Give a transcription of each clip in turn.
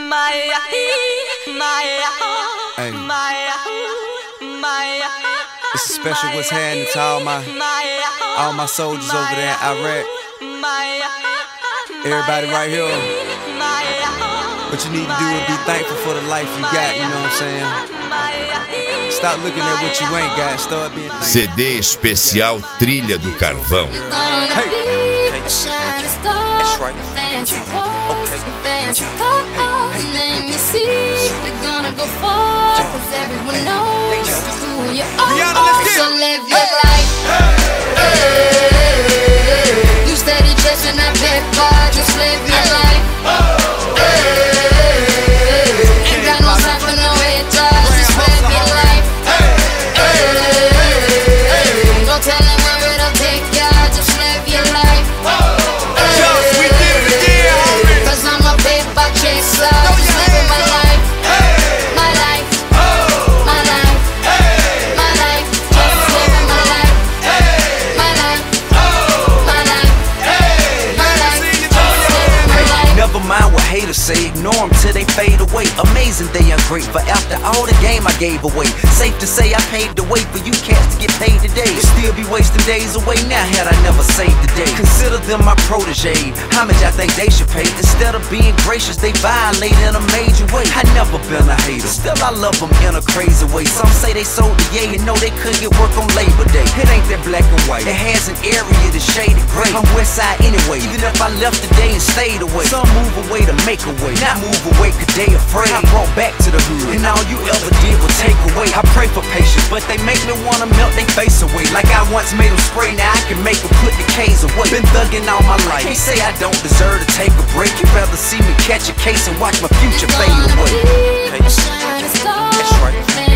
It's a special what's happening to all my soldiers over there in Iraq. Everybody right here. What you need to do is be thankful for the life you got, you know what I'm saying? Stop looking at what you ain't got, start being thankful. CD especial Trilha do Carvão. Hey. That's right. Let me see, we're gonna go far, cause everyone knows who you are. So live your life. You steady chasing that big bar, just live your life. Ain't got no time for no haters, just live your life. Don't tell them where it'll take ya, just live your life. Cause I'm a paper chaser, just living my life. My life, my life, my life, just living my life. My life, my life, my life, just living my life. Never mind what haters say, ignore them till they fade away. Amazing they ungrateful after all the game I gave away. Safe to say I paved the way for you cats to get paid today. Still be wasting days away now had I never saved the day. Consider them my protege, how much I think they should pay? Instead of being gracious, they violate in a major way. I never been a hater, still I love them in a crazy way. Some say they sold the yay and know they couldn't get work on Labor Day. It ain't that black and white, it has an area that's shaded gray. I'm west side anyway, even if I left today and stayed away. Some move away to make a way, not move away cause they afraid. I brought back to the hood, and all you ever did was take away. I pray for patience, but they make me wanna melt they face away. Like I once made them spray, now I can make them put the K's away. Been thugging all my life, can't say I don't deserve to take a break. You'd rather see me catch a case and watch my future fade away. Hey. That's right.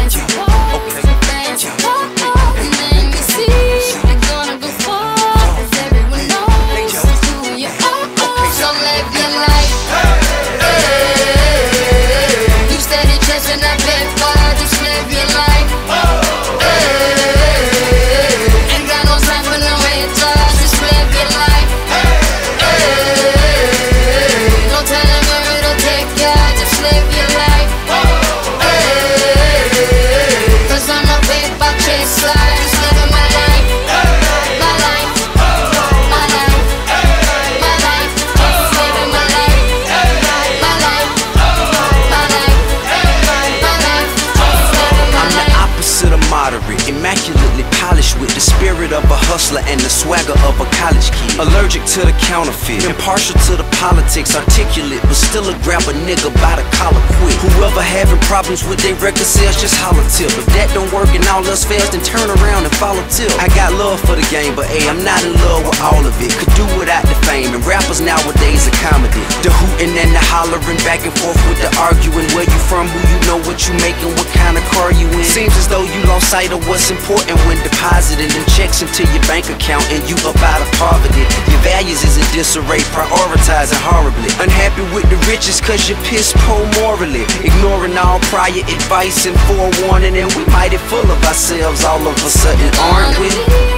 Immaculately polished with the spirit of a hustler and the swagger of a college kid. Allergic to the counterfeit, impartial to the politics, articulate, but still a grab a nigga by the collar quick. Whoever having problems with their record sales, just holler tip. If that don't work and all else fails, then turn around and follow tip. I got love for the game, but hey, I'm not in love with all of it. Could do without the fame, and rappers nowadays are comedy. The hooting and the hollering, back and forth with the arguing. Where you from, who you know, what you making, what kind of car you in. Seems as though you lost sight of what's important when deposited in checks into your bank account and you up out of poverty. Your values is in disarray, prioritizing horribly. Unhappy with the riches cause you're piss poor morally. Ignoring all prior advice and forewarning, and we mighty full of ourselves all of a sudden, aren't we?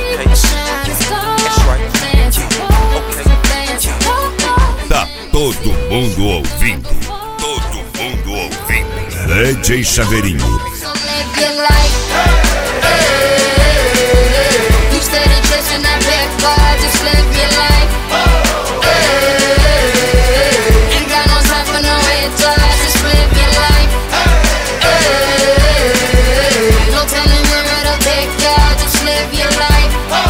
Tá todo mundo ouvindo. Todo mundo ouvindo. DJ Chaveirinho. You steady chasing that big bar, just live your life. Ain't got no time for no haters, just live your life. Don't tell them where it'll take ya, just live your life.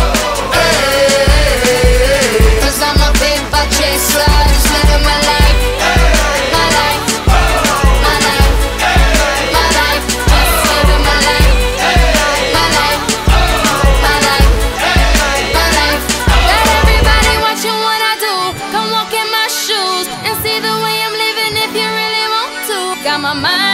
Cause I'm a paper chaser, just living my life. My life, my life, my life, just living my life. My life, my life, my life. Got everybody watching what I do. Come walk in my shoes and see the way I'm living if you really want to. Got my mind